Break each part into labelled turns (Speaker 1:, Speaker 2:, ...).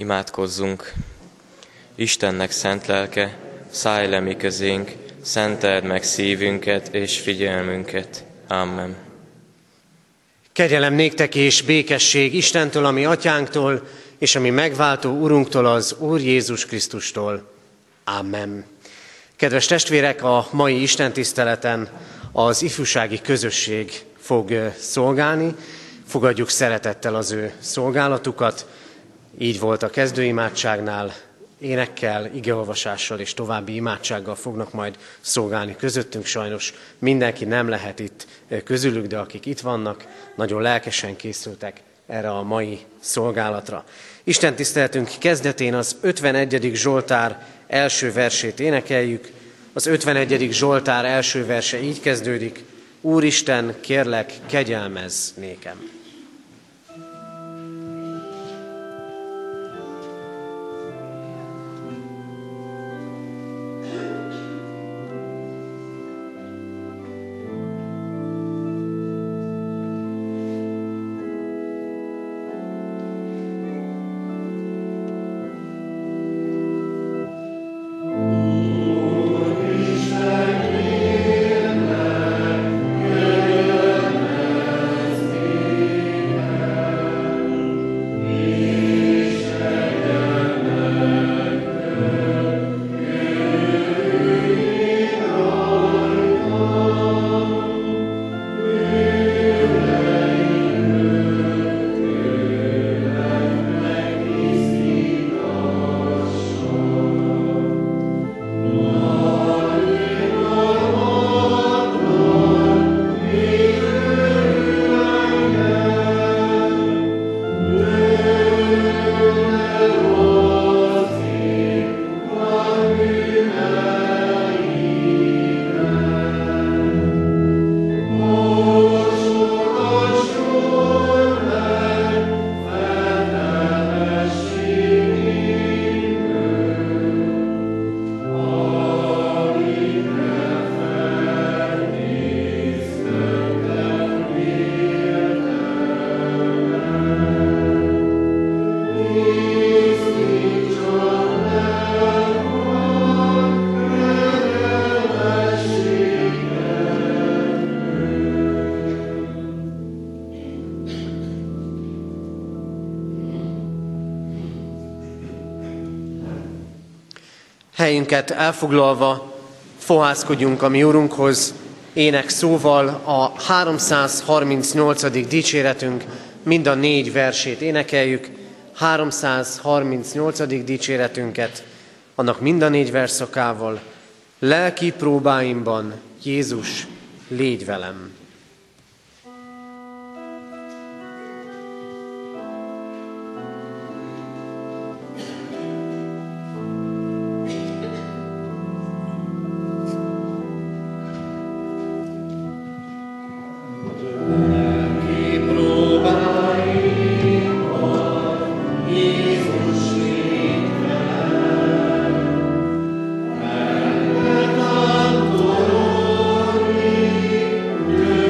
Speaker 1: Imádkozzunk! Istennek szent lelke, szállj le mi közénk, szenteld meg szívünket és figyelmünket. Amen.
Speaker 2: Kegyelem néktek és békesség Istentől, a mi atyánktól, és a mi megváltó Urunktól, az Úr Jézus Krisztustól. Amen. Kedves testvérek, a mai istentiszteleten az ifjúsági közösség fog szolgálni. Fogadjuk szeretettel az ő szolgálatukat. Így volt a kezdőimádságnál, énekkel, igeolvasással és további imádsággal fognak majd szolgálni közöttünk. Sajnos mindenki nem lehet itt közülük, de akik itt vannak, nagyon lelkesen készültek erre a mai szolgálatra. Istentiszteletünk kezdetén az 51. Zsoltár első versét énekeljük. Az 51. Zsoltár első verse így kezdődik: Úristen, kérlek, kegyelmezz nékem. Helyünket elfoglalva fohászkodjunk a mi Urunkhoz, ének szóval a 338. dicséretünk mind a 4 versét énekeljük. 338. dicséretünket, annak mind a 4 versszakával: lelki próbáimban, Jézus, légy velem.
Speaker 3: Amen.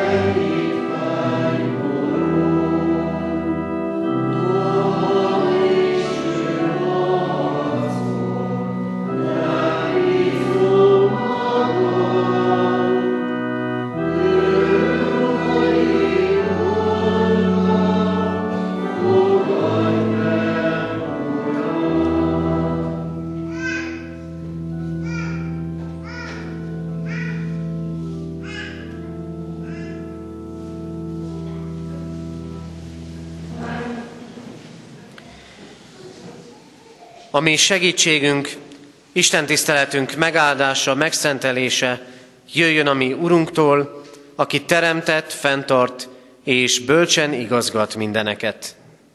Speaker 2: A mi segítségünk, Isten tiszteletünk megáldása, megszentelése jöjjön a mi Urunktól, aki teremtett, fenntart és bölcsen igazgat mindeneket.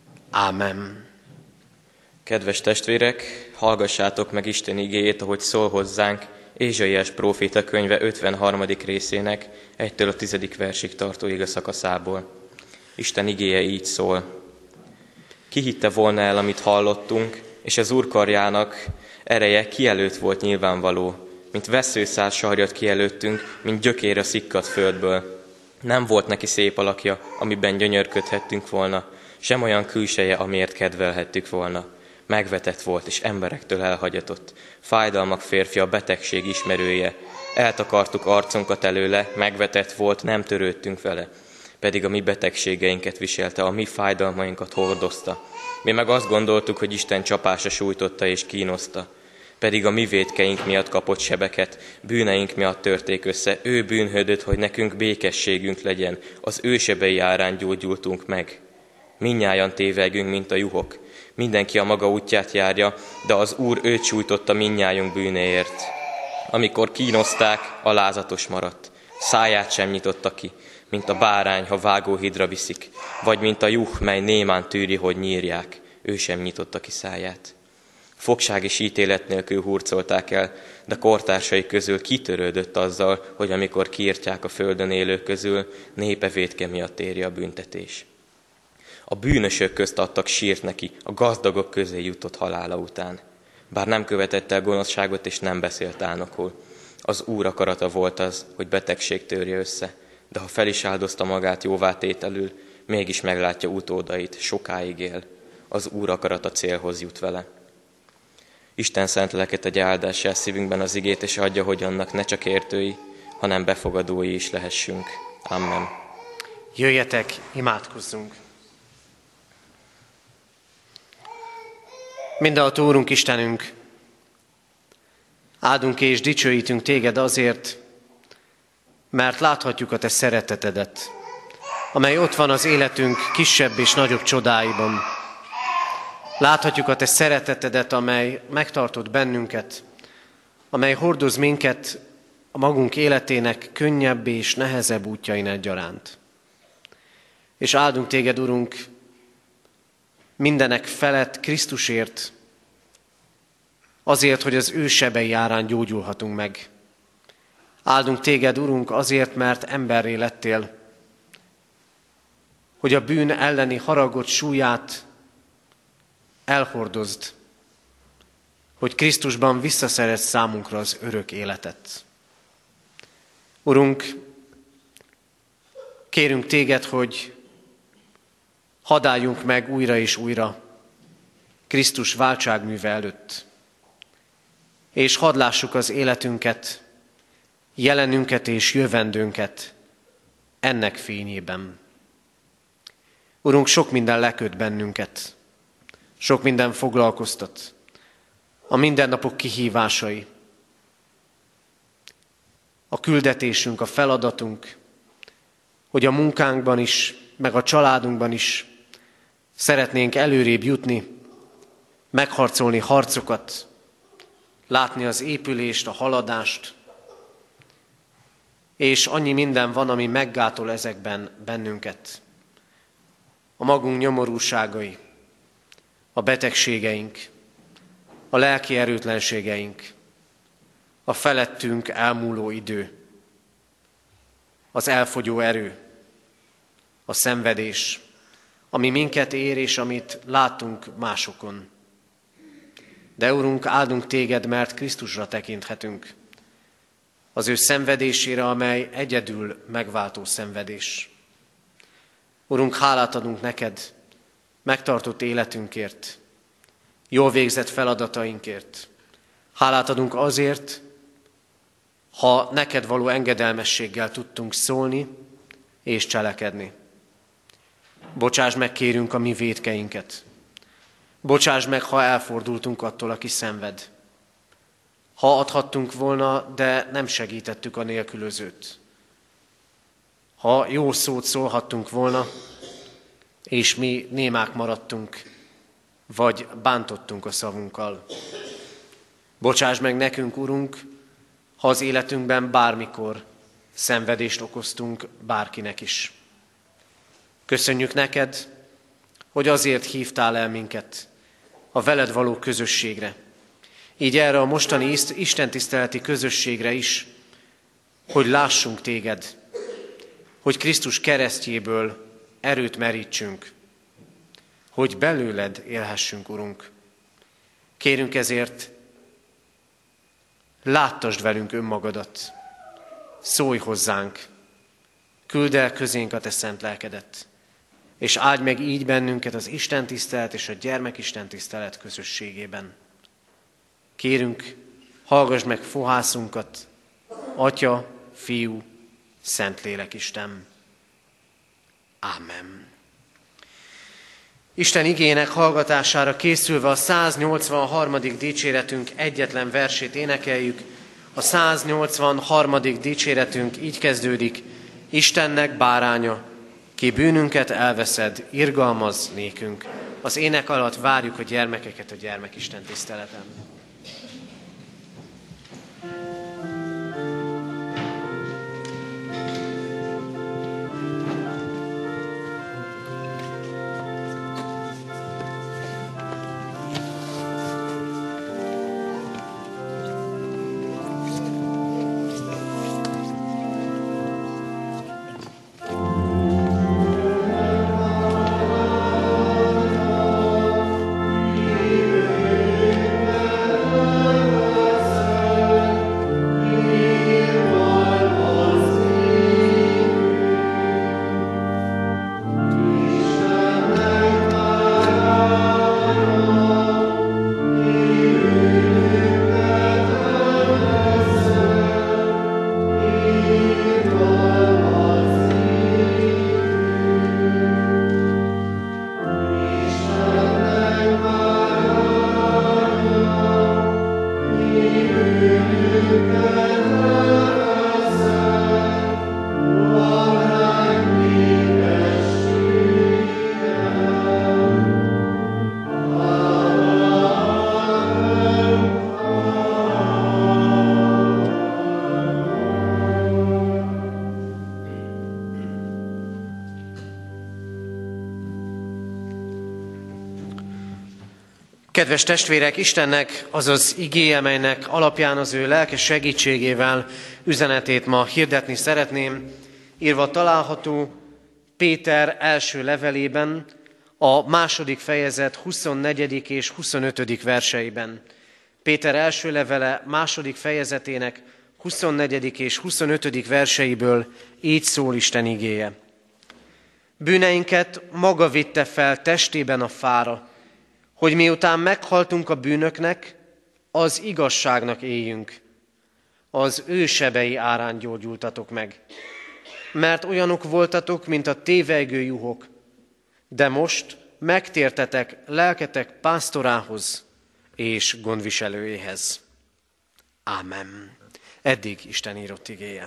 Speaker 2: Ámen.
Speaker 1: Kedves testvérek, hallgassátok meg Isten igéjét, ahogy szól hozzánk Ézsaiás próféta könyve 53. részének 1-től a 10. versig tartó igeszakaszából. Isten igéje így szól. Ki hitte volna el, amit hallottunk, és az Úr karjának ereje ki előtt volt nyilvánvaló, mint vesszőszál sarjat ki előttünk, mint gyökér a szikkadt földből. Nem volt neki szép alakja, amiben gyönyörködhettünk volna, sem olyan külseje, amiért kedvelhettük volna. Megvetett volt, és emberektől elhagyatott. Fájdalmak férfia, betegség ismerője. Eltakartuk arcunkat előle, megvetett volt, nem törődtünk vele. Pedig a mi betegségeinket viselte, a mi fájdalmainkat hordozta. Mi meg azt gondoltuk, hogy Isten csapása sújtotta és kínoszta. Pedig a mi vétkeink miatt kapott sebeket, bűneink miatt törték össze. Ő bűnhődött, hogy nekünk békességünk legyen, az ő sebei árán gyógyultunk meg. Mindnyájan tévegünk, mint a juhok. Mindenki a maga útját járja, de az Úr őt sújtotta mindnyájunk bűnéért. Amikor kínozták, alázatos maradt. Száját sem nyitotta ki, mint a bárány, ha vágóhidra viszik, vagy mint a juh, mely némán tűri, hogy nyírják. Ő sem nyitotta ki száját. Fogság és ítélet nélkül hurcolták el, de kortársai közül kitörődött azzal, hogy amikor kiirtják a földön élők közül, népe vétke miatt éri a büntetés. A bűnösök közt adtak sírt neki, a gazdagok közé jutott halála után. Bár nem követett el gonoszságot és nem beszélt álnokul. Az Úr akarata volt az, hogy betegség törje össze, de ha fel is áldozta magát jóvátételül, mégis meglátja utódait, sokáig él. Az Úr akarata célhoz jut vele. Isten szent lelket adja áldássá szívünkben az igét, és adja, hogy annak ne csak értői, hanem befogadói is lehessünk. Amen.
Speaker 2: Jöjjetek, imádkozzunk! Mindenható Úrunk, Istenünk, áldunk és dicsőítünk Téged azért, mert láthatjuk a Te szeretetedet, amely ott van az életünk kisebb és nagyobb csodáiban. Láthatjuk a Te szeretetedet, amely megtartott bennünket, amely hordoz minket a magunk életének könnyebb és nehezebb útjain egyaránt. És áldunk Téged, Urunk, mindenek felett Krisztusért, azért, hogy az ő sebei árán gyógyulhatunk meg. Áldunk Téged, Urunk, azért, mert emberré lettél, hogy a bűn elleni haragot, súlyát elhordozd, hogy Krisztusban visszaszerezd számunkra az örök életet. Urunk, kérünk Téged, hogy hadd álljunk meg újra és újra Krisztus váltságműve előtt, és hadd lássuk az életünket, jelenünket és jövendőnket ennek fényében. Urunk, sok minden leköt bennünket, sok minden foglalkoztat, a mindennapok kihívásai, a küldetésünk, a feladatunk, hogy a munkánkban is, meg a családunkban is szeretnénk előrébb jutni, megharcolni harcokat, látni az épülést, a haladást, és annyi minden van, ami meggátol ezekben bennünket. A magunk nyomorúságai, a betegségeink, a lelki erőtlenségeink, a felettünk elmúló idő, az elfogyó erő, a szenvedés, ami minket ér és amit látunk másokon. De Urunk, áldunk Téged, mert Krisztusra tekinthetünk. az ő szenvedésére, amely egyedül megváltó szenvedés. Urunk, hálát adunk neked megtartott életünkért, jól végzett feladatainkért. Hálát adunk azért, ha neked való engedelmességgel tudtunk szólni és cselekedni. Bocsáss meg, kérünk, a mi vétkeinket. Bocsáss meg, ha elfordultunk attól, aki szenved. Ha adhattunk volna, de nem segítettük a nélkülözőt. Ha jó szót szólhattunk volna, és mi némák maradtunk, vagy bántottunk a szavunkkal. Bocsáss meg nekünk, Urunk, ha az életünkben bármikor szenvedést okoztunk bárkinek is. Köszönjük neked, hogy azért hívtál el minket a veled való közösségre. Így erre a mostani istentiszteleti közösségre is, hogy lássunk téged, hogy Krisztus keresztjéből erőt merítsünk, hogy belőled élhessünk, Urunk. Kérünk ezért, láttasd velünk önmagadat, szólj hozzánk, küldd el közénk a te szent lelkedet, és áldj meg így bennünket az istentisztelet és a gyermekistentisztelet közösségében. Kérünk, hallgass meg fohászunkat, Atya, Fiú, Szentlélek Isten. Ámen. Isten igének hallgatására készülve a 183. dicséretünk egyetlen versét énekeljük. A 183. dicséretünk így kezdődik: Istennek báránya, ki bűnünket elveszed, irgalmaz nékünk. Az ének alatt várjuk a gyermekeket a gyermekisten tiszteleten. Kedves testvérek, Istennek azaz igéje, melynek alapján az ő lelke segítségével üzenetét ma hirdetni szeretném, írva található Péter első levelében, a 2. fejezet 24. és 25. verseiben. Péter első levele 2. fejezetének 24. és 25. verseiből így szól Isten igéje. Bűneinket maga vitte fel testében a fára, hogy miután meghaltunk a bűnöknek, az igazságnak éljünk. Az ő sebei árán gyógyultatok meg. Mert olyanok voltatok, mint a tévejgő juhok, de most megtértetek lelketek pásztorához és gondviselőjéhez. Ámen. Eddig Isten írott igéje.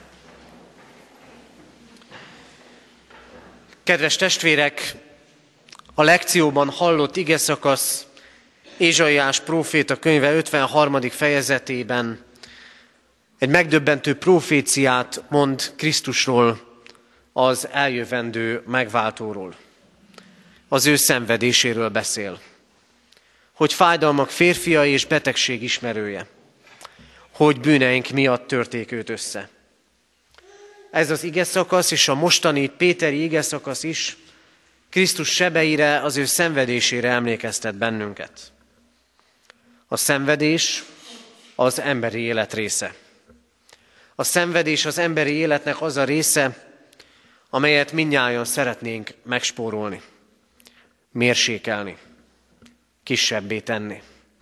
Speaker 2: Kedves testvérek, a lekcióban hallott igeszakasz Ézsaiás próféta könyve 53. fejezetében egy megdöbbentő proféciát mond Krisztusról, az eljövendő megváltóról. Az ő szenvedéséről beszél. Hogy fájdalmak férfia és betegség ismerője. Hogy bűneink miatt törték őt össze. Ez az igeszakasz és a mostani péteri igeszakasz is Krisztus sebeire, az ő szenvedésére emlékeztet bennünket. A szenvedés az emberi élet része. A szenvedés az emberi életnek az a része, amelyet mindnyájan szeretnénk megspórolni, mérsékelni, kisebbé tenni.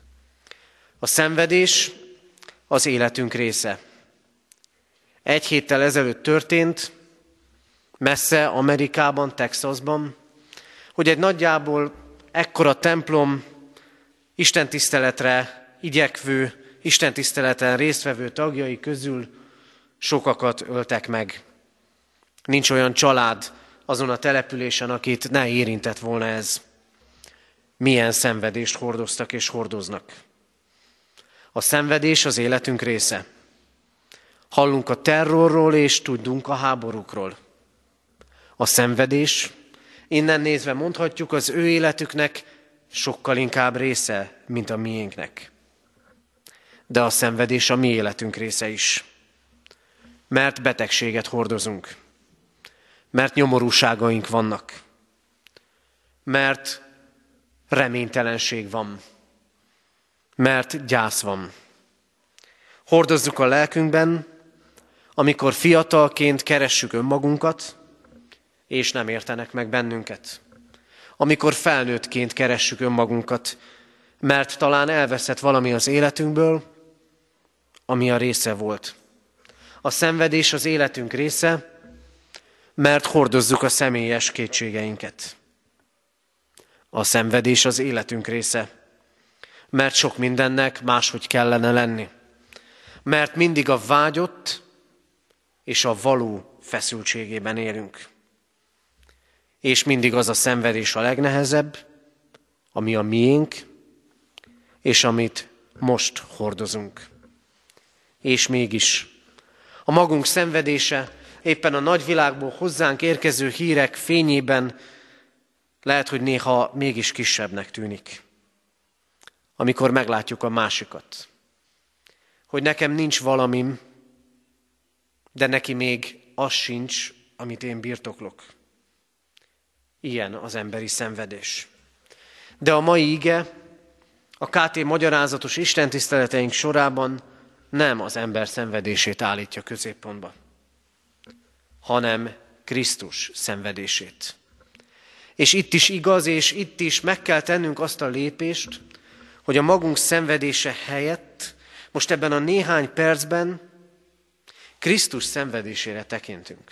Speaker 2: A szenvedés az életünk része. 1 héttel ezelőtt történt, messze Amerikában, Texasban, hogy egy nagyjából ekkora templom istentiszteletre igyekvő, istentiszteleten résztvevő tagjai közül sokakat öltek meg. Nincs olyan család azon a településen, akit ne érintett volna ez. Milyen szenvedést hordoztak és hordoznak. A szenvedés az életünk része. Hallunk a terrorról és tudunk a háborúkról. A szenvedés, innen nézve mondhatjuk, az ő életüknek sokkal inkább része, mint a miénknek. De a szenvedés a mi életünk része is. Mert betegséget hordozunk. Mert nyomorúságaink vannak. Mert reménytelenség van. Mert gyász van. Hordozzuk a lelkünkben, amikor fiatalként keressük önmagunkat, és nem értenek meg bennünket. Amikor felnőttként keressük önmagunkat, mert talán elveszett valami az életünkből, ami a része volt. A szenvedés az életünk része, mert hordozzuk a személyes kétségeinket. A szenvedés az életünk része, mert sok mindennek máshogy kellene lenni. Mert mindig a vágyott és a való feszültségében élünk. És mindig az a szenvedés a legnehezebb, ami a miénk, és amit most hordozunk. És mégis a magunk szenvedése éppen a nagyvilágból hozzánk érkező hírek fényében lehet, hogy néha mégis kisebbnek tűnik. Amikor meglátjuk a másikat, hogy nekem nincs valamim, de neki még az sincs, amit én birtoklok. Ilyen az emberi szenvedés. De a mai ige, a KT magyarázatos istentiszteleteink sorában nem az ember szenvedését állítja középpontba, hanem Krisztus szenvedését. És itt is igaz, és itt is meg kell tennünk azt a lépést, hogy a magunk szenvedése helyett most ebben a néhány percben Krisztus szenvedésére tekintünk.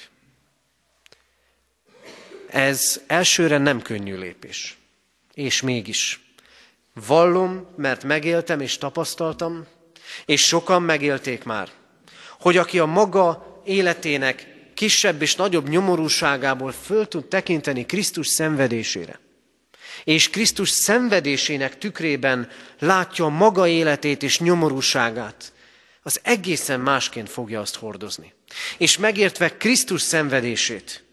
Speaker 2: Ez elsőre nem könnyű lépés. És mégis vallom, mert megéltem és tapasztaltam, és sokan megélték már, hogy aki a maga életének kisebb és nagyobb nyomorúságából föl tud tekinteni Krisztus szenvedésére, és Krisztus szenvedésének tükrében látja maga életét és nyomorúságát, az egészen másként fogja azt hordozni. És megértve Krisztus szenvedését,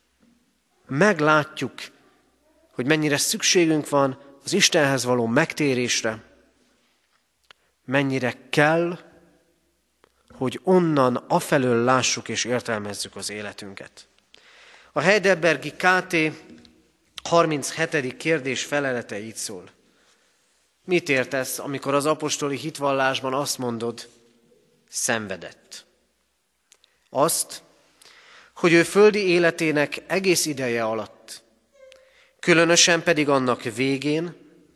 Speaker 2: meglátjuk, hogy mennyire szükségünk van az Istenhez való megtérésre, mennyire kell, hogy onnan afelől lássuk és értelmezzük az életünket. A Heidelbergi KT 37. kérdés felelete így szól. Mit értesz, amikor az apostoli hitvallásban azt mondod, szenvedett? Azt, hogy ő földi életének egész ideje alatt, különösen pedig annak végén,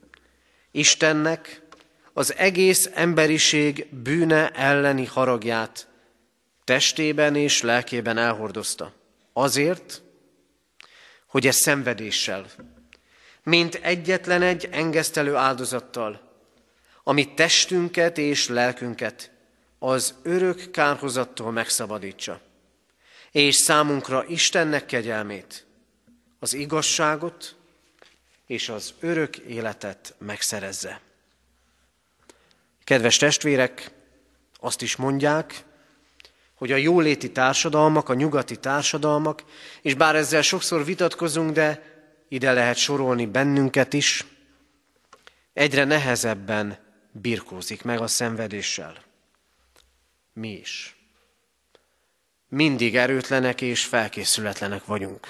Speaker 2: Istennek az egész emberiség bűne elleni haragját testében és lelkében elhordozta. Azért, hogy ez szenvedéssel, mint egyetlen egy engesztelő áldozattal, ami testünket és lelkünket az örök kárhozattól megszabadítsa, és számunkra Istennek kegyelmét, az igazságot és az örök életet megszerezze. Kedves testvérek, azt is mondják, hogy a jóléti társadalmak, a nyugati társadalmak, és bár ezzel sokszor vitatkozunk, de ide lehet sorolni bennünket is, egyre nehezebben birkózik meg a szenvedéssel. Mi is. Mindig erőtlenek és felkészületlenek vagyunk.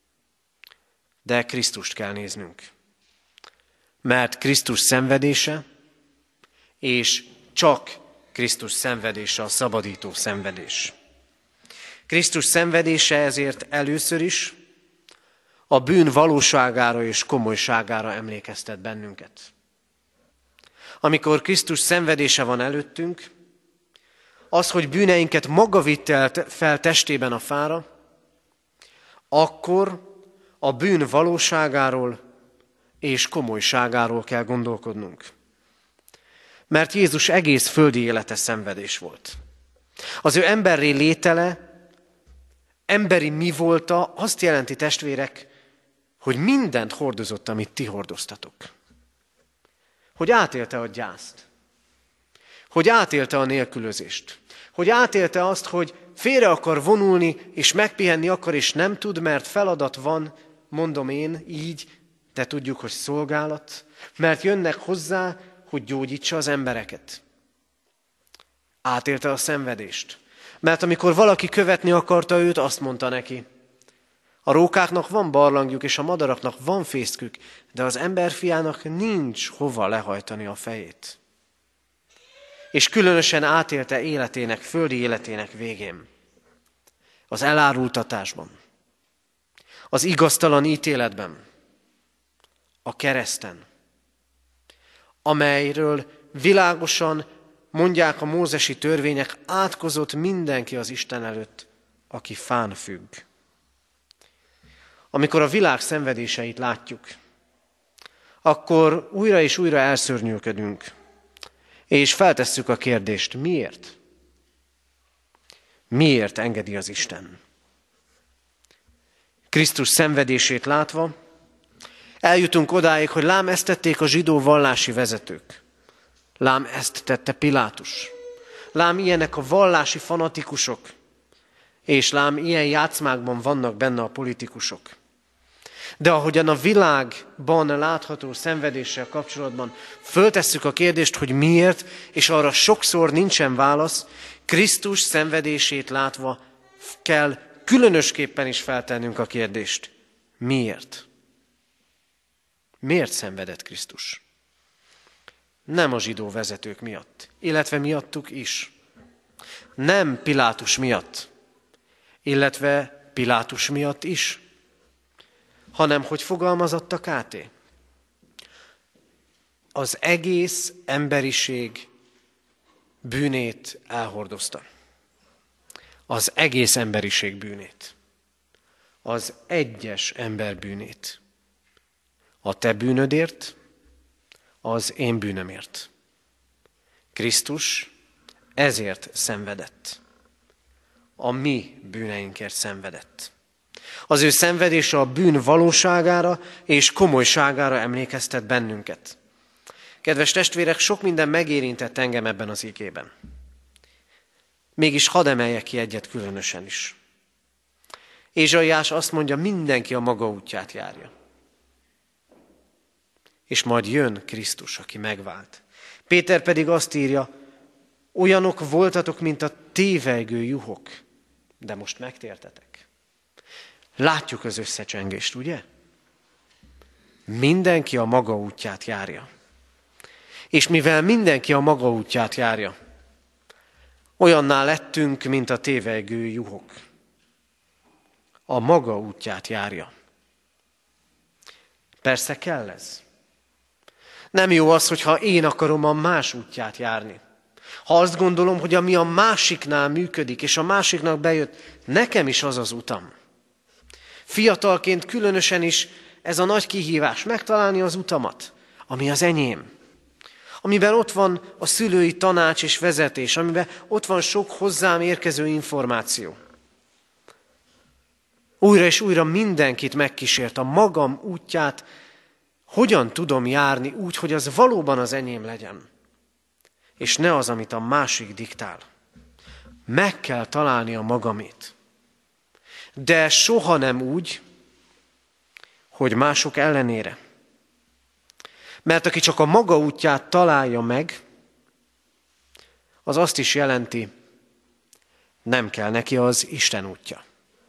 Speaker 2: De Krisztust kell néznünk. Mert Krisztus szenvedése, és csak Krisztus szenvedése, a szabadító szenvedés. Krisztus szenvedése ezért először is a bűn valóságára és komolyságára emlékeztet bennünket. Amikor Krisztus szenvedése van előttünk, az, hogy bűneinket maga vitte fel testében a fára, akkor a bűn valóságáról és komolyságáról kell gondolkodnunk. Mert Jézus egész földi élete szenvedés volt. Az ő emberré létele, emberi mi volta, azt jelenti, testvérek, hogy mindent hordozott, amit ti hordoztatok. Hogy átélte a gyászt, hogy átélte a nélkülözést, hogy átélte azt, hogy félre akar vonulni, és megpihenni akar, és nem tud, mert feladat van, mondom én így, de tudjuk, hogy szolgálat, mert jönnek hozzá, hogy gyógyítsa az embereket. Átélte a szenvedést, mert amikor valaki követni akarta őt, azt mondta neki, a rókáknak van barlangjuk, és a madaraknak van fészkük, de az emberfiának nincs hova lehajtani a fejét. És különösen átélte életének, földi életének végén. Az elárultatásban, az igaztalan ítéletben, a kereszten, amelyről világosan mondják a mózesi törvények, átkozott mindenki az Isten előtt, aki fán függ. Amikor a világ szenvedéseit látjuk, akkor újra és újra elszörnyűködünk, és feltesszük a kérdést, miért? Miért engedi az Isten? Krisztus szenvedését látva, eljutunk odáig, hogy lám ezt tették a zsidó vallási vezetők. Lám ezt tette Pilátus. Lám ilyenek a vallási fanatikusok. És lám ilyen játszmákban vannak benne a politikusok. De ahogyan a világban látható szenvedéssel kapcsolatban föltesszük a kérdést, hogy miért, és arra sokszor nincsen válasz, Krisztus szenvedését látva kell különösképpen is feltennünk a kérdést. Miért? Miért szenvedett Krisztus? Nem a zsidó vezetők miatt, illetve miattuk is. Nem Pilátus miatt, illetve Pilátus miatt is, hanem hogy fogalmazott a KT. Az egész emberiség bűnét elhordozta. Az egész emberiség bűnét. Az egyes ember bűnét. A te bűnödért, az én bűnömért. Krisztus ezért szenvedett. A mi bűneinkért szenvedett. Az ő szenvedése a bűn valóságára és komolyságára emlékeztet bennünket. Kedves testvérek, sok minden megérintett engem ebben az igében. Mégis hadd emeljek ki egyet különösen is. Ézsaiás azt mondja, mindenki a maga útját járja. És majd jön Krisztus, aki megvált. Péter pedig azt írja, olyanok voltatok, mint a tévejgő juhok, de most megtértetek. Látjuk az összecsengést, ugye? Mindenki a maga útját járja. És mivel mindenki a maga útját járja, olyanná lettünk, mint a tévejgő juhok. A maga útját járja. Persze kell ez. Nem jó az, hogyha én akarom a más útját járni. Ha azt gondolom, hogy ami a másiknál működik, és a másiknak bejött, nekem is az az utam. Fiatalként különösen is ez a nagy kihívás, megtalálni az utamat, ami az enyém. Amiben ott van a szülői tanács és vezetés, amiben ott van sok hozzám érkező információ. Újra és újra mindenkit megkísért a magam útját, hogyan tudom járni úgy, hogy az valóban az enyém legyen, és ne az, amit a másik diktál. Meg kell találni a magamét. De soha nem úgy, hogy mások ellenére. Mert aki csak a maga útját találja meg, az azt is jelenti, nem kell neki az Isten útja.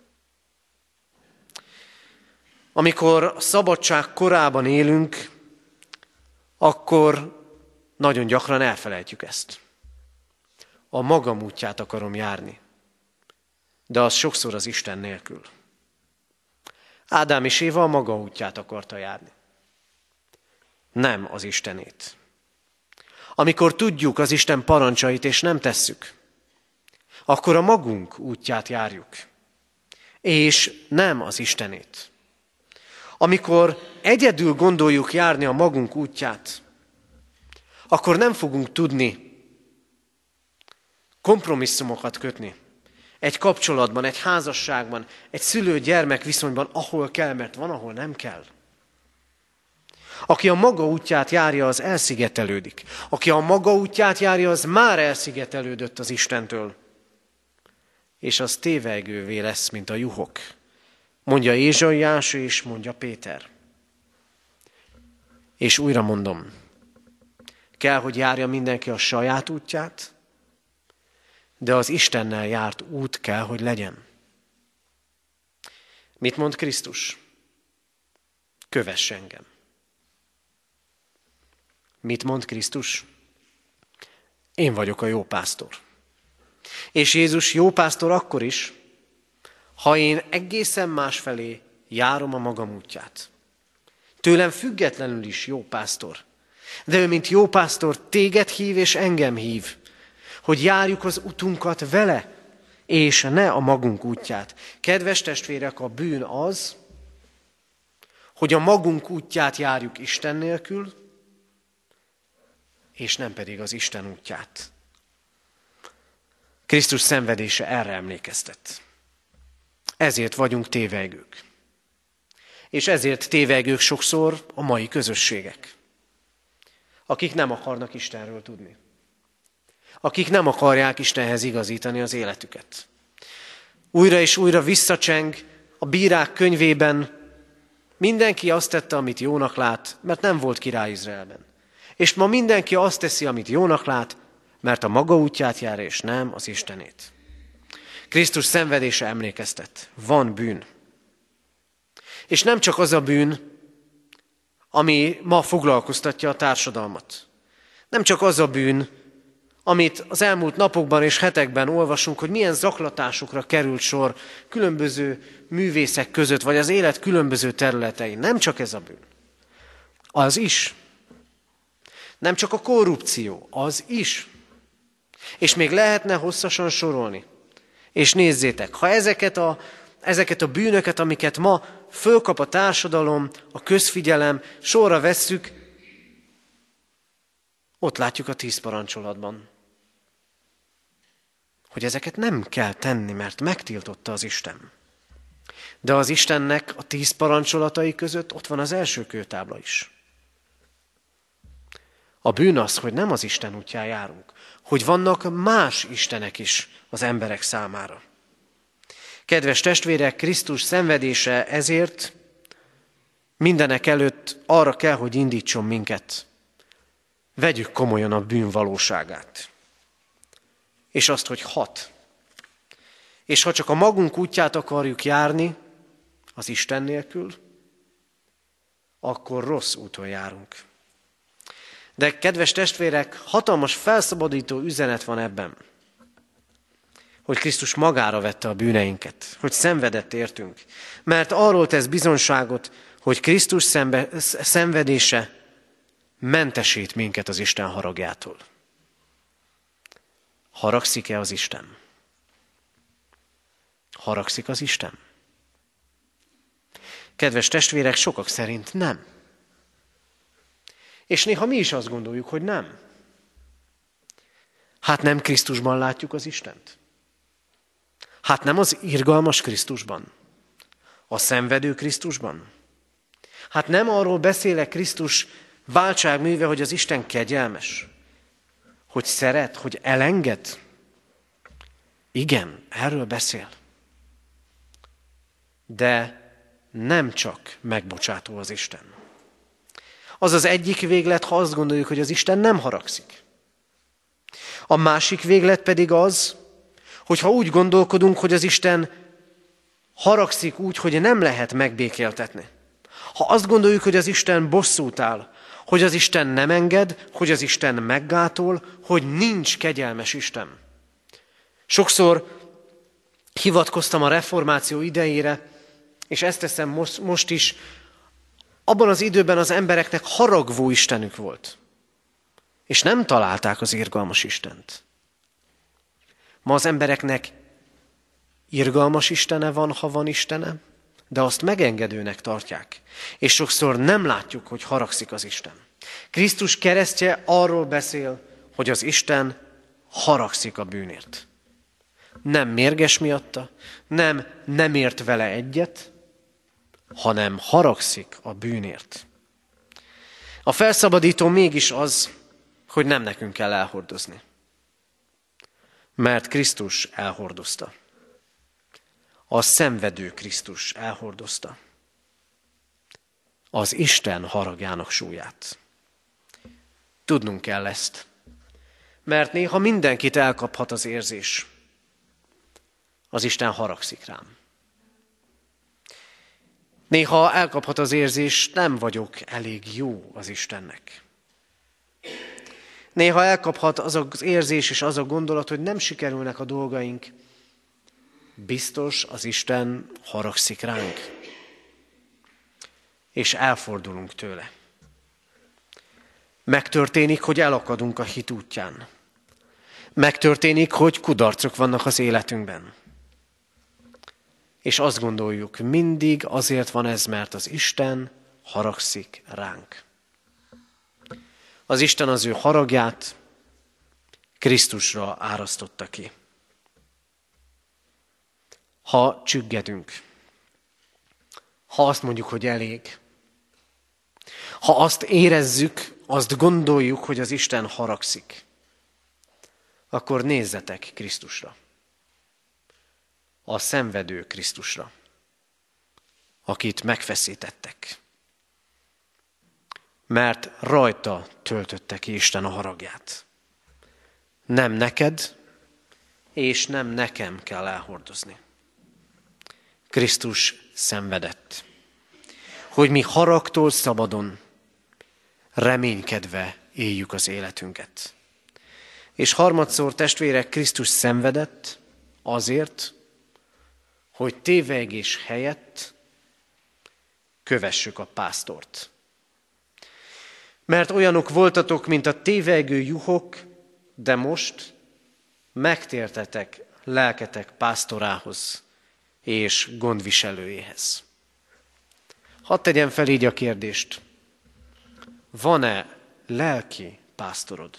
Speaker 2: Amikor a szabadság korában élünk, akkor nagyon gyakran elfelejtjük ezt. a magam útját akarom járni. De az sokszor az Isten nélkül. Ádám és Éva a maga útját akarta járni. Nem az Istenét. Amikor tudjuk az Isten parancsait és nem tesszük, akkor a magunk útját járjuk, és nem az Istenét. Amikor egyedül gondoljuk járni a magunk útját, akkor nem fogunk tudni kompromisszumokat kötni. Egy kapcsolatban, egy házasságban, egy szülő-gyermek viszonyban, ahol kell, mert van, ahol nem kell. Aki a maga útját járja, az elszigetelődik. Aki a maga útját járja, az már elszigetelődött az Istentől. És az tévegővé lesz, mint a juhok. Mondja Ézsaiás, és mondja Péter. És újra mondom, kell, hogy járja mindenki a saját útját, de az Istennel járt út kell, hogy legyen. Mit mond Krisztus? Kövess engem. Mit mond Krisztus? Én vagyok a jó pásztor. És Jézus jó pásztor akkor is, ha én egészen másfelé járom a magam útját. Tőlem függetlenül is jó pásztor. De ő, mint jó pásztor, téged hív és engem hív, hogy járjuk az utunkat vele, és ne a magunk útját. Kedves testvérek, a bűn az, hogy a magunk útját járjuk Isten nélkül, és nem pedig az Isten útját. Krisztus szenvedése erre emlékeztet. Ezért vagyunk tévegők. És ezért tévegők sokszor a mai közösségek, akik nem akarnak Istenről tudni. Akik nem akarják Istenhez igazítani az életüket. Újra és újra visszacseng a bírák könyvében, mindenki azt tette, amit jónak lát, mert nem volt király Izraelben. És ma mindenki azt teszi, amit jónak lát, mert a maga útját jár, és nem az Istenét. Krisztus szenvedése emlékeztet. Van bűn. És nem csak az a bűn, ami ma foglalkoztatja a társadalmat. Nem csak az a bűn, amit az elmúlt napokban és hetekben olvasunk, hogy milyen zaklatásokra került sor különböző művészek között, vagy az élet különböző területein. Nem csak ez a bűn. Az is. Nem csak a korrupció, az is. És még lehetne hosszasan sorolni. És nézzétek, ha ezeket a bűnöket, amiket ma fölkap a társadalom, a közfigyelem, sorra vesszük, ott látjuk a 10 parancsolatban, hogy ezeket nem kell tenni, mert megtiltotta az Isten. De az Istennek a 10 parancsolatai között ott van az első kőtábla is. A bűn az, hogy nem az Isten útján járunk, hogy vannak más istenek is az emberek számára. Kedves testvérek, Krisztus szenvedése ezért mindenek előtt arra kell, hogy indítson minket. Vegyük komolyan a bűn valóságát. És azt, hogy hat. És ha csak a magunk útját akarjuk járni, az Isten nélkül, akkor rossz úton járunk. De kedves testvérek, hatalmas felszabadító üzenet van ebben, hogy Krisztus magára vette a bűneinket, hogy szenvedett értünk. Mert arról tesz bizonyságot, hogy Krisztus szenvedése mentesít minket az Isten haragjától. Haragszik-e az Isten? Haragszik az Isten? Kedves testvérek, sokak szerint nem. És néha mi is azt gondoljuk, hogy nem. Hát nem Krisztusban látjuk az Istent? Hát nem az irgalmas Krisztusban? A szenvedő Krisztusban? Hát nem arról beszélek Krisztus váltságműve, hogy az Isten kegyelmes? Hogy szeret, hogy elenged? Igen, erről beszél. De nem csak megbocsátó az Isten. Az az egyik véglet, ha azt gondoljuk, hogy az Isten nem haragszik. A másik véglet pedig az, hogy ha úgy gondolkodunk, hogy az Isten haragszik úgy, hogy nem lehet megbékéltetni. Ha azt gondoljuk, hogy az Isten bosszút áll, hogy az Isten nem enged, hogy az Isten meggátol, hogy nincs kegyelmes Isten, Sokszor hivatkoztam a reformáció idejére, és ezt teszem most is, abban az időben az embereknek haragvó istenük volt, és nem találták az irgalmas Istent. Ma az embereknek irgalmas istene van, ha van istene, de azt megengedőnek tartják, és sokszor nem látjuk, hogy haragszik az Isten. Krisztus keresztje arról beszél, hogy az Isten haragszik a bűnért. Nem mérges miatta, nem ért vele egyet, hanem haragszik a bűnért. A felszabadító mégis az, hogy nem nekünk kell elhordozni. Mert Krisztus elhordozta. A szenvedő Krisztus elhordozta az Isten haragjának súlyát. Tudnunk kell ezt, mert néha mindenkit elkaphat az érzés. Az Isten haragszik rám. Néha elkaphat az érzés, nem vagyok elég jó az Istennek. Néha elkaphat az az érzés és az a gondolat, hogy nem sikerülnek a dolgaink. Biztos az Isten haragszik ránk. És elfordulunk tőle. Megtörténik, hogy elakadunk a hit útján. Megtörténik, hogy kudarcok vannak az életünkben. És azt gondoljuk, mindig azért van ez, mert az Isten haragszik ránk. Az Isten az ő haragját Krisztusra árasztotta ki. Ha csüggedünk, ha azt mondjuk, hogy elég, ha azt érezzük, azt gondoljuk, hogy az Isten haragszik, akkor nézzetek Krisztusra. A szenvedő Krisztusra, akit megfeszítettek. Mert rajta töltötte ki Isten a haragját. Nem neked, és nem nekem kell elhordozni. Krisztus szenvedett, hogy mi haragtól szabadon, reménykedve éljük az életünket. És harmadszor, testvérek, Krisztus szenvedett azért, hogy tévegés helyett kövessük a pásztort. Mert olyanok voltatok, mint a tévegő juhok, de most megtértetek lelketek pásztorához és gondviselőjéhez. Hadd tegyem fel így a kérdést. Van-e lelki pásztorod?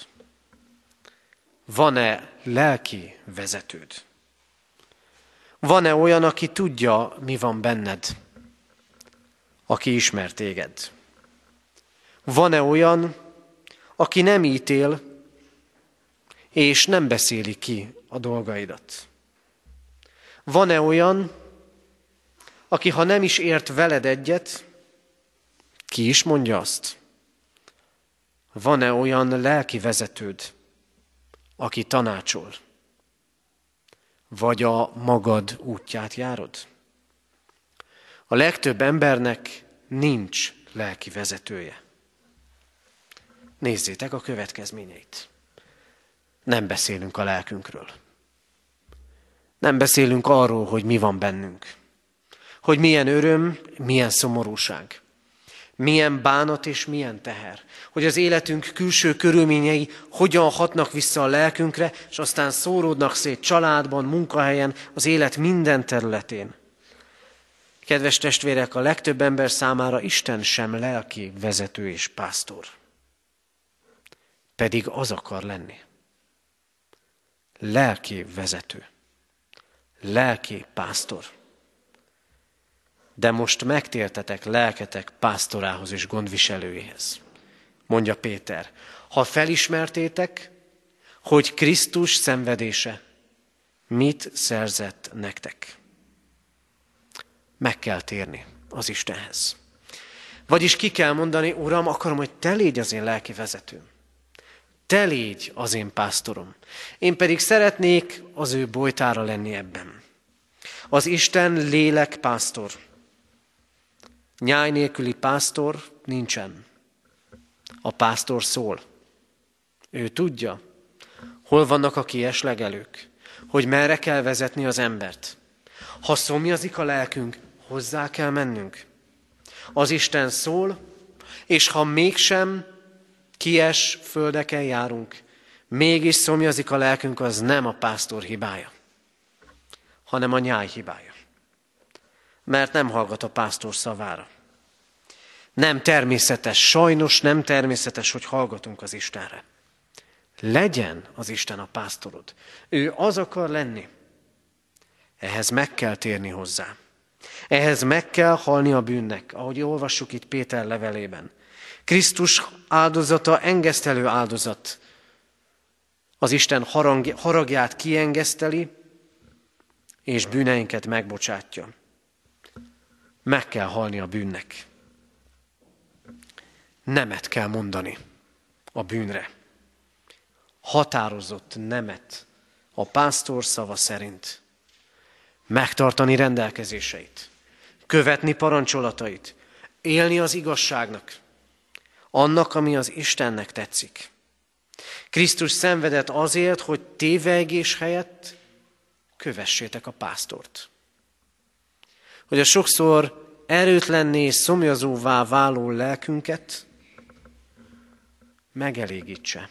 Speaker 2: Van-e lelki vezetőd? Van-e olyan, aki tudja, mi van benned? Aki ismer téged? Van-e olyan, aki nem ítél, és nem beszéli ki a dolgaidat? Van-e olyan, aki ha nem is ért veled egyet, ki is mondja azt? Van-e olyan lelki vezetőd, aki tanácsol? Vagy a magad útját járod? A legtöbb embernek nincs lelki vezetője. Nézzétek a következményeit. Nem beszélünk a lelkünkről. Nem beszélünk arról, hogy mi van bennünk. Hogy milyen öröm, milyen szomorúság. Milyen bánat és milyen teher. Hogy az életünk külső körülményei hogyan hatnak vissza a lelkünkre, és aztán szóródnak szét családban, munkahelyen, az élet minden területén. Kedves testvérek, a legtöbb ember számára Isten sem lelki vezető és pásztor. Pedig az akar lenni. Lelki vezető. Lelki pásztor. De most megtértetek lelketek pásztorához és gondviselőjéhez. Mondja Péter, ha felismertétek, hogy Krisztus szenvedése mit szerzett nektek. Meg kell térni az Istenhez. Vagyis ki kell mondani, Uram, akarom, hogy te légy az én lelki vezetőm. Te légy az én pásztorom. Én pedig szeretnék az ő bojtára lenni ebben. Az Isten lélek pásztor. Nyáj nélküli pásztor nincsen. A pásztor szól. Ő tudja, hol vannak a kieslegelők, hogy merre kell vezetni az embert. Ha szomjazik a lelkünk, hozzá kell mennünk. Az Isten szól, és ha mégsem kies földeken járunk, mégis szomjazik a lelkünk, az nem a pásztor hibája, hanem a nyáj hibája. Mert nem hallgat a pásztor szavára. Nem természetes, sajnos nem természetes, hogy hallgatunk az Istenre. Legyen az Isten a pásztorod. Ő az akar lenni. Ehhez meg kell térni hozzá. Ehhez meg kell halni a bűnnek, ahogy olvassuk itt Péter levelében. Krisztus áldozata engesztelő áldozat. Az Isten haragját kiengeszteli, és bűneinket megbocsátja. Meg kell halni a bűnnek. Nemet kell mondani a bűnre. Határozott nemet a pásztor szava szerint. Megtartani rendelkezéseit, követni parancsolatait, élni az igazságnak, annak, ami az Istennek tetszik. Krisztus szenvedett azért, hogy tévegés helyett kövessétek a pásztort. Hogy a sokszor erőtlenné és szomjazóvá váló lelkünket megelégítse.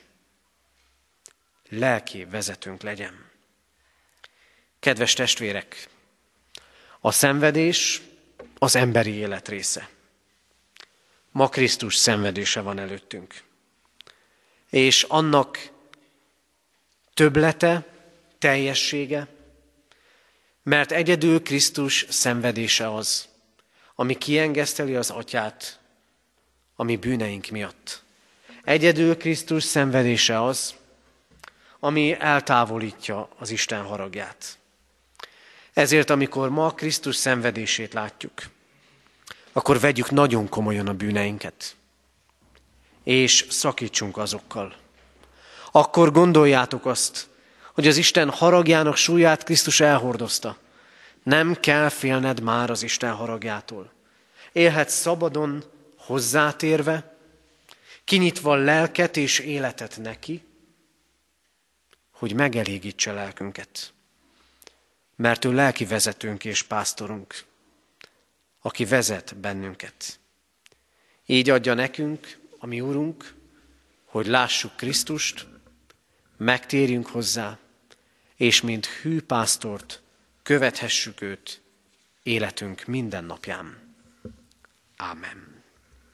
Speaker 2: Lelki vezetőnk legyen. Kedves testvérek, a szenvedés az emberi élet része. Ma Krisztus szenvedése van előttünk. És annak többlete, teljessége, mert egyedül Krisztus szenvedése az, ami kiengeszteli az Atyát a mi bűneink miatt. Egyedül Krisztus szenvedése az, ami eltávolítja az Isten haragját. Ezért, amikor ma Krisztus szenvedését látjuk, akkor vegyük nagyon komolyan a bűneinket, és szakítsunk azokkal. Akkor gondoljátok azt, hogy az Isten haragjának súlyát Krisztus elhordozta. Nem kell félned már az Isten haragjától. Élhetsz szabadon, hozzátérve, kinyitva lelket és életet neki, hogy megelégítse lelkünket. Mert ő lelki vezetőnk és pásztorunk, aki vezet bennünket. Így adja nekünk, a mi Urunk, hogy lássuk Krisztust, megtérjünk hozzá, és mint hű pásztort követhessük őt életünk minden napján. Ámen.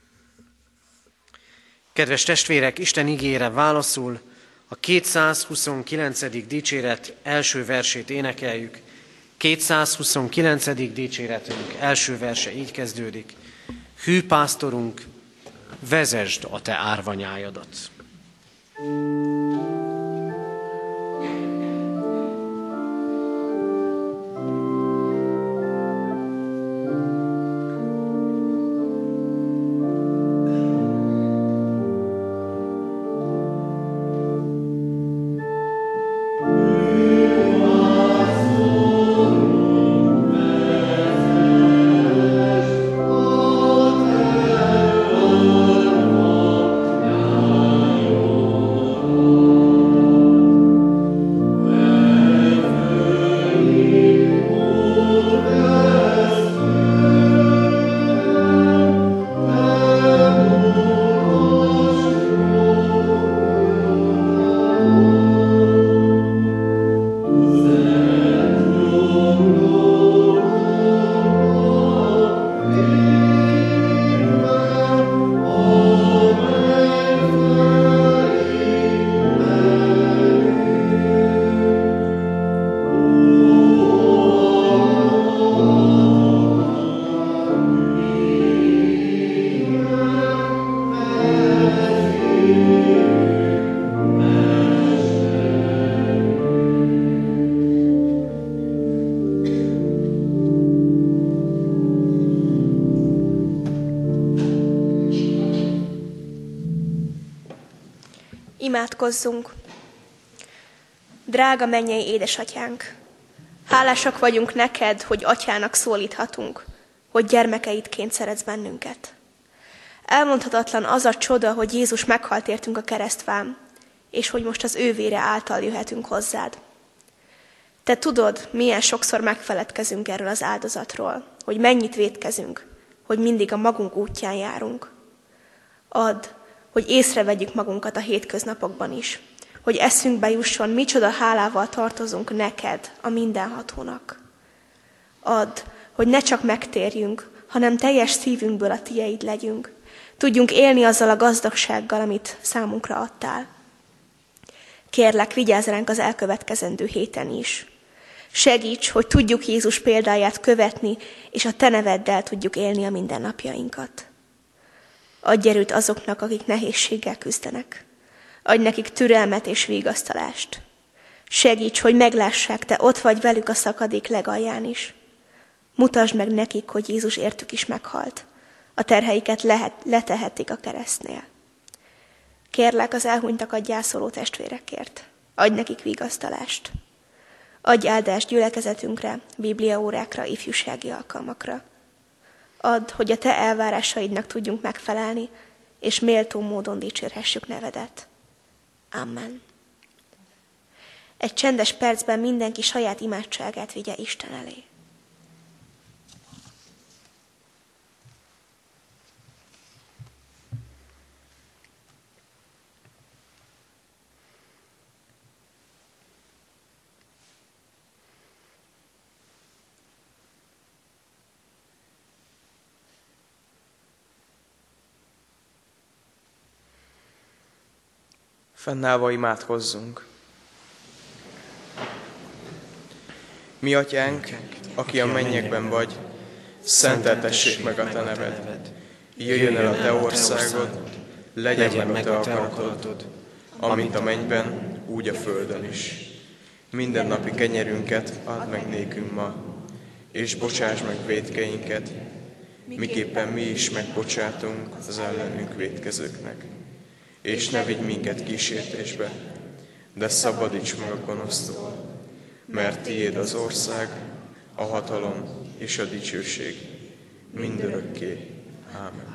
Speaker 2: Kedves testvérek, Isten igére válaszul a 229. dicséret első versét énekeljük. 229. dicséretünk első verse így kezdődik. Hű pásztorunk, vezesd a te árvanyájadat.
Speaker 3: Imádkozzunk! Drága mennyei édesatyánk! Hálásak vagyunk neked, hogy atyának szólíthatunk, hogy gyermekeidként szeretsz bennünket. Elmondhatatlan az a csoda, hogy Jézus meghalt értünk a keresztfán, és hogy most az ő vére által jöhetünk hozzád. Te tudod, milyen sokszor megfeledkezünk erről az áldozatról, hogy mennyit vétkezünk, hogy mindig a magunk útján járunk. Add, hogy észrevegyük magunkat a hétköznapokban is, hogy eszünkbe jusson, micsoda hálával tartozunk neked, a mindenhatónak. Add, hogy ne csak megtérjünk, hanem teljes szívünkből a tieid legyünk. Tudjunk élni azzal a gazdagsággal, amit számunkra adtál. Kérlek, vigyázz ránk az elkövetkezendő héten is. Segíts, hogy tudjuk Jézus példáját követni, és a te neveddel tudjuk élni a mindennapjainkat. Adj erőt azoknak, akik nehézséggel küzdenek. Adj nekik türelmet és vigasztalást. Segíts, hogy meglássák, te ott vagy velük a szakadék legalján is. Mutasd meg nekik, hogy Jézus értük is meghalt. A terheiket letehetik a keresztnél. Kérlek az elhunytakat gyászoló testvérekért. Adj nekik vigasztalást. Adj áldást gyülekezetünkre, bibliaórákra, ifjúsági alkalmakra. Add, hogy a te elvárásaidnak tudjunk megfelelni, és méltó módon dicsérhessük nevedet. Amen. Egy csendes percben mindenki saját imádságát vigye Isten elé.
Speaker 4: Fennállva imádkozzunk. Mi atyánk, aki a mennyekben vagy, szenteltessék meg a te neved. Jöjjön el a te országod, legyen meg a te akaratod, amint a mennyben, úgy a földön is. Mindennapi kenyerünket add meg nékünk ma, és bocsáss meg vétkeinket, miképpen mi is megbocsátunk az ellenünk vétkezőknek. És ne vigy minket kísértésbe, de szabadíts meg a gonosztól, mert tiéd az ország, a hatalom és a dicsőség mindörökké. Ámen.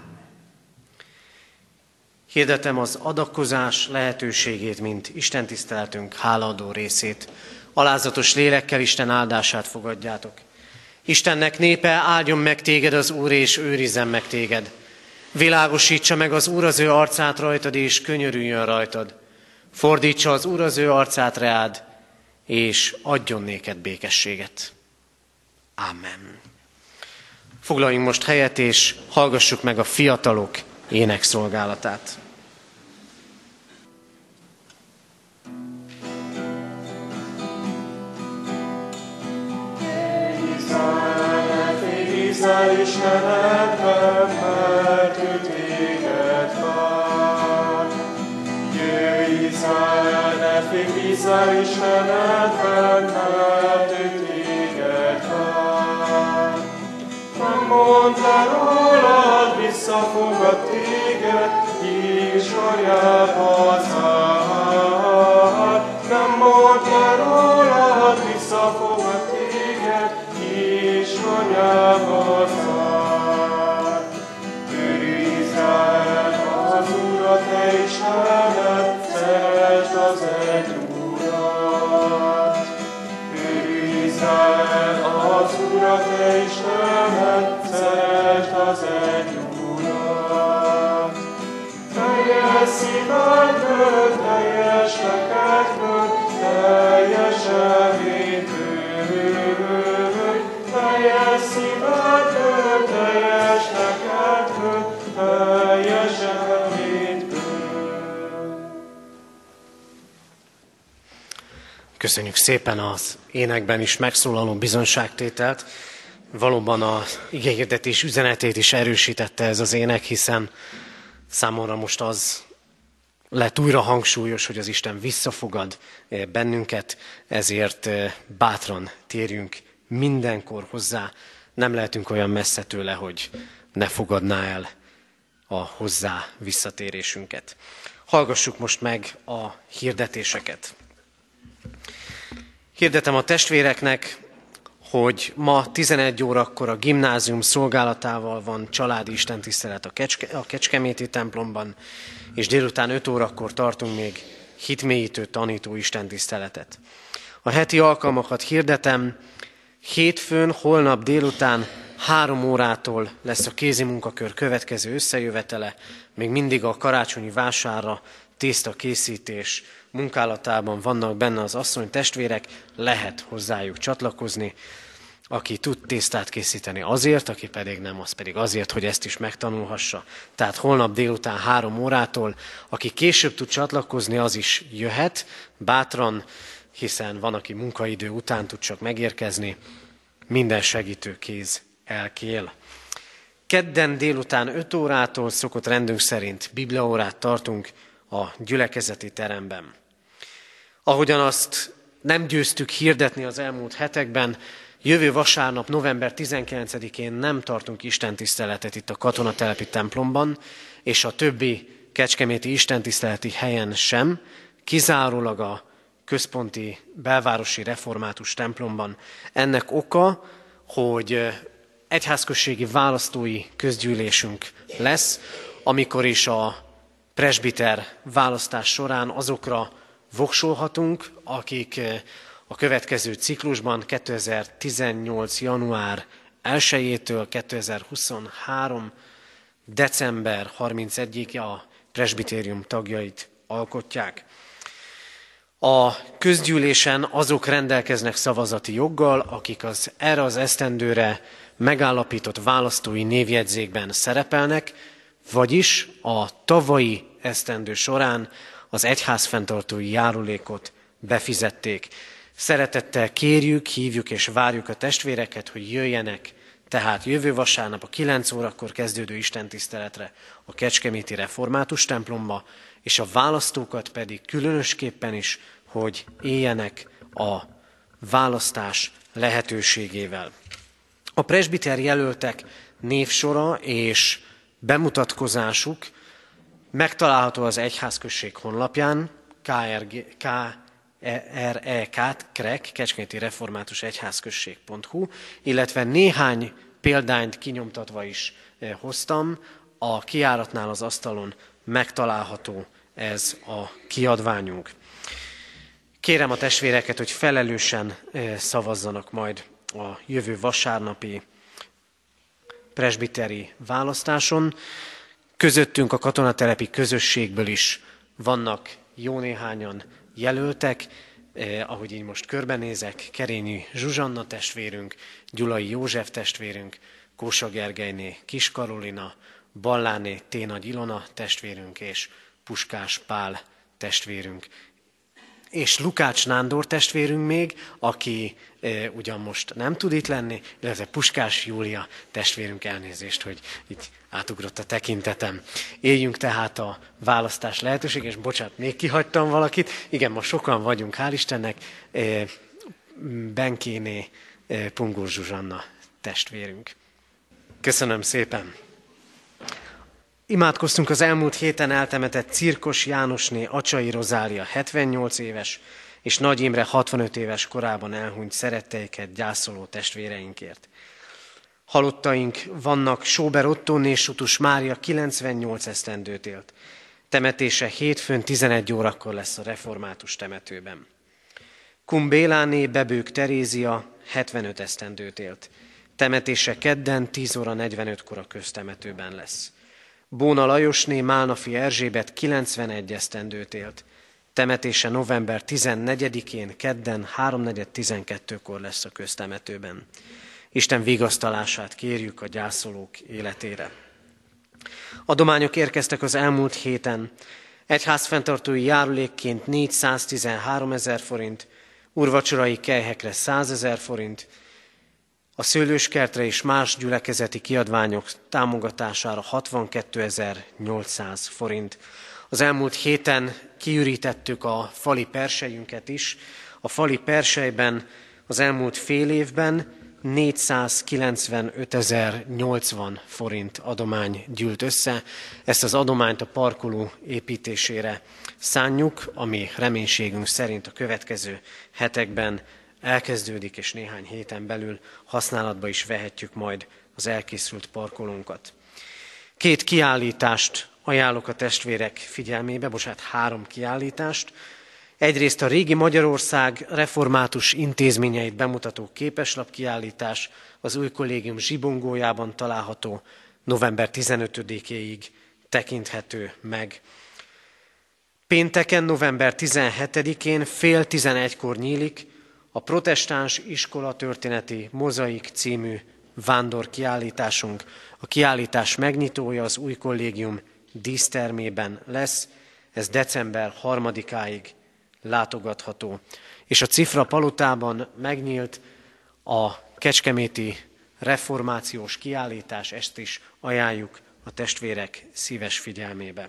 Speaker 2: Hirdetem az adakozás lehetőségét, mint istentiszteletünk hálaadó részét. Alázatos lélekkel Isten áldását fogadjátok. Istennek népe, áldjon meg téged az Úr, és őrizzen meg téged. Világosítsa meg az Úr az ő arcát rajtad, és könyörüljön rajtad. Fordítsa az Úr az ő arcát reád, és adjon néked békességet. Amen. Foglaljunk most helyet, és hallgassuk meg a fiatalok énekszolgálatát.
Speaker 5: Bízzál Istenedben, mert ő téged vár. Jöjj, Izrael, ne félj, bízzál Istenedben, mert ő téged vár. Nem mondd le rólad, visszafogad téged, Israelba zár. Nem mondd le rólad, visszafogad téged, Israelba zár. Örülj, Izrael, az Úr, te Istened, szeresd az egy Urat. Örülj, Izrael, az Úr, te Istened, szeresd az egy Urat. Teljes szívedből, teljes lelkedből, teljes reményből, teljes szívedből, teljes lelkedből, teljes reményből.
Speaker 2: Köszönjük szépen az énekben is megszólaló bizonságtételt. Valóban az igehirdetés üzenetét is erősítette ez az ének, hiszen számomra most az lett újra hangsúlyos, hogy az Isten visszafogad bennünket, ezért bátran térjünk mindenkor hozzá. Nem lehetünk olyan messze tőle, hogy ne fogadná el a hozzá visszatérésünket. Hallgassuk most meg a hirdetéseket. Hirdetem a testvéreknek, hogy ma 11 órakor a gimnázium szolgálatával van családi istentisztelet a Kecskeméti templomban, és délután 5 órakor tartunk még hitmélyítő tanító istentiszteletet. A heti alkalmakat hirdetem. Hétfőn, holnap délután 3 órától lesz a kézi munkakör következő összejövetele. Még mindig a karácsonyi vásárra tésztakészítés munkálatában vannak benne az asszony testvérek, lehet hozzájuk csatlakozni. Aki tud tésztát készíteni azért, aki pedig nem, az pedig azért, hogy ezt is megtanulhassa. Tehát holnap délután 3 órától, aki később tud csatlakozni, az is jöhet, bátran, hiszen van, aki munkaidő után tud csak megérkezni, minden segítő kéz elkél. Kedden délután 5 órától szokott rendünk szerint bibliaórát tartunk a gyülekezeti teremben. Ahogyan azt nem győztük hirdetni az elmúlt hetekben, jövő vasárnap, november 19-én nem tartunk istentiszteletet itt a katonatelepi templomban, és a többi kecskeméti istentiszteleti helyen sem, kizárólag a központi belvárosi református templomban. Ennek oka, hogy egyházközségi választói közgyűlésünk lesz, amikor is a presbiter választás során azokra voksolhatunk, akik a következő ciklusban 2018. január 1-től 2023. december 31-ig a presbitérium tagjait alkotják. A közgyűlésen azok rendelkeznek szavazati joggal, akik erre az esztendőre megállapított választói névjegyzékben szerepelnek, vagyis a tavalyi esztendő során az egyházfenntartói járulékot befizették. Szeretettel kérjük, hívjuk és várjuk a testvéreket, hogy jöjjenek, tehát jövő vasárnap a 9 órakor kezdődő istentiszteletre a kecskeméti református templomba, és a választókat pedig különösképpen is, hogy éljenek a választás lehetőségével. A presbiter jelöltek névsora és bemutatkozásuk megtalálható az egyházközség honlapján, krek, Kecskeméti Református Egyházközség.hu, illetve néhány példányt kinyomtatva is hoztam, a kijáratnál az asztalon megtalálható ez a kiadványunk. Kérem a testvéreket, hogy felelősen szavazzanak majd a jövő vasárnapi presbiteri választáson. Közöttünk a katonatelepi közösségből is vannak jó néhányan jelöltek, ahogy így most körbenézek, Kerényi Zsuzsanna testvérünk, Gyulai József testvérünk, Kósa Gergelyné Kis Karolina, Balláné T. Nagy Ilona testvérünk és Puskás Pál testvérünk. És Lukács Nándor testvérünk még, aki ugyan most nem tud itt lenni, illetve Puskás Júlia testvérünk, elnézést, hogy itt átugrott a tekintetem. Éljünk tehát a választás lehetőség, és bocsánat, még kihagytam valakit. Igen, ma sokan vagyunk, hál' Istennek. Benkéné Pungur Zsuzsanna testvérünk. Köszönöm szépen! Imádkoztunk az elmúlt héten eltemetett Cirkos Jánosné Acsai Rozália 78 éves, és Nagy Imre 65 éves korában elhunyt szeretteiket gyászoló testvéreinkért. Halottaink vannak: Sóber Ottóné Sutus Mária 98 esztendőt élt. Temetése hétfőn 11 órakor lesz a református temetőben. Kun Béláné Bebők Terézia 75 esztendőt élt. Temetése kedden 10 óra 45-kor a köztemetőben lesz. Bóna Lajosné Málnafi Erzsébet 91 esztendőt élt. Temetése november 14-én kedden 3:12-kor lesz a köztemetőben. Isten vigasztalását kérjük a gyászolók életére. Adományok érkeztek az elmúlt héten. Egyházfenntartói járulékként 413 000 forint, úrvacsorai kelyhekre 100 000 forint, a szőlőskertre és más gyülekezeti kiadványok támogatására 62 800 forint. Az elmúlt héten kiürítettük a fali persejünket is. A fali persejben az elmúlt fél évben 495 080 forint adomány gyűlt össze. Ezt az adományt a parkoló építésére szánjuk, ami reménységünk szerint a következő hetekben elkezdődik, és néhány héten belül használatba is vehetjük majd az elkészült parkolónkat. 2 kiállítást ajánlok a testvérek figyelmébe, 3 kiállítást. Egyrészt a régi Magyarország református intézményeit bemutató képeslapkiállítás az új kollégium zsibongójában található, november 15-éig tekinthető meg. Pénteken, november 17-én fél 11-kor nyílik a Protestáns Iskolatörténeti Mozaik című vándorkiállításunk. A kiállítás megnyitója az új kollégium dísztermében lesz, ez december 3-áig látogatható. És a Cifra palotában megnyílt a kecskeméti reformációs kiállítás, ezt is ajánljuk a testvérek szíves figyelmébe.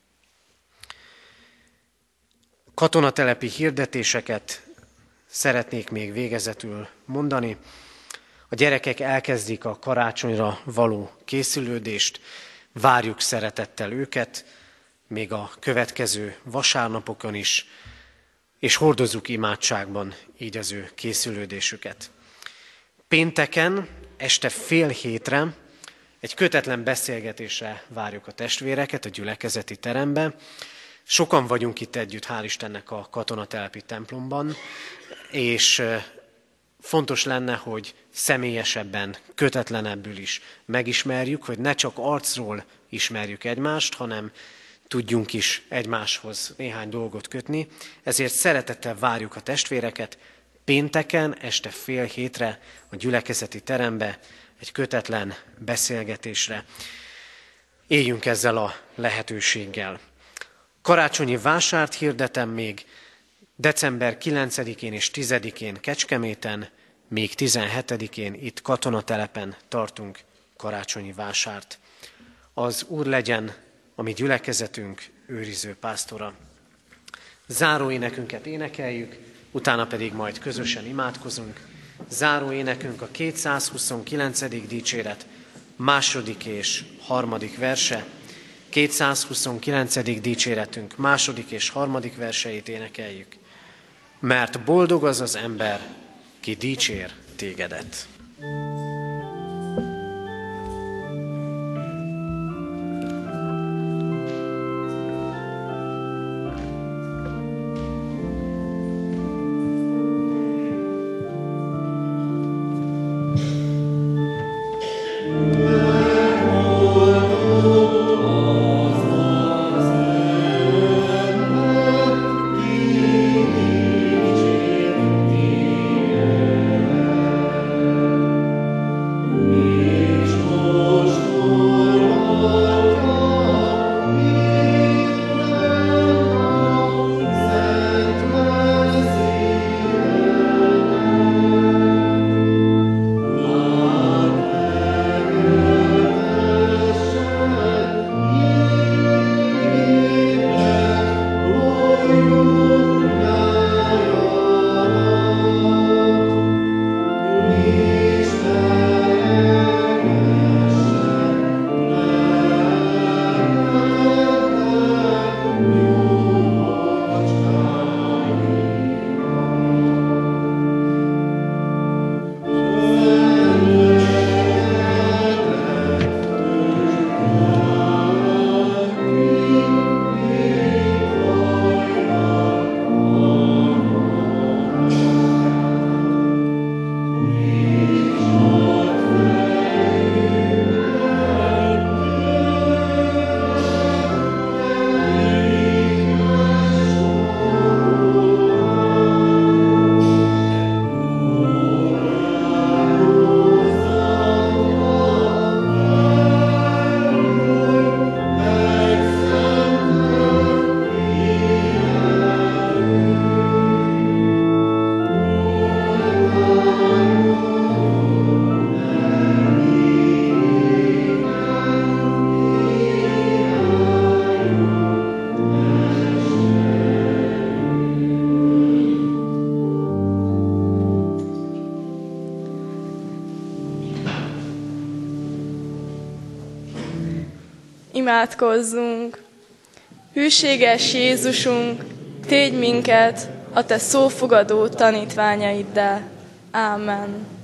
Speaker 2: Katonatelepi hirdetéseket szeretnék még végezetül mondani. A gyerekek elkezdik a karácsonyra való készülődést, várjuk szeretettel őket, még a következő vasárnapokon is, és hordozzuk imádságban így az ő készülődésüket. Pénteken este 6:30 egy kötetlen beszélgetésre várjuk a testvéreket a gyülekezeti terembe. Sokan vagyunk itt együtt, hál' Istennek, a katonatelepi templomban, és fontos lenne, hogy személyesebben, kötetlenebbül is megismerjük, hogy ne csak arcról ismerjük egymást, hanem tudjunk is egymáshoz néhány dolgot kötni. Ezért szeretettel várjuk a testvéreket pénteken este 6:30 a gyülekezeti terembe egy kötetlen beszélgetésre. Éljünk ezzel a lehetőséggel. Karácsonyi vásárt hirdetem még december 9-én és 10-én Kecskeméten, még 17-én itt katonatelepen tartunk karácsonyi vásárt. Az Úr legyen a mi gyülekezetünk őriző pásztora. Záró énekünket énekeljük, utána pedig majd közösen imádkozunk. Záró énekünk a 229. dicséret 2. és 3. verse. 229. dicséretünk 2. és 3. verseit énekeljük. Mert boldog az az ember, ki dicsér tégedet.
Speaker 6: Imádkozzunk! Hűséges Jézusunk, tégy minket a Te szófogadó tanítványaiddá. Ámen.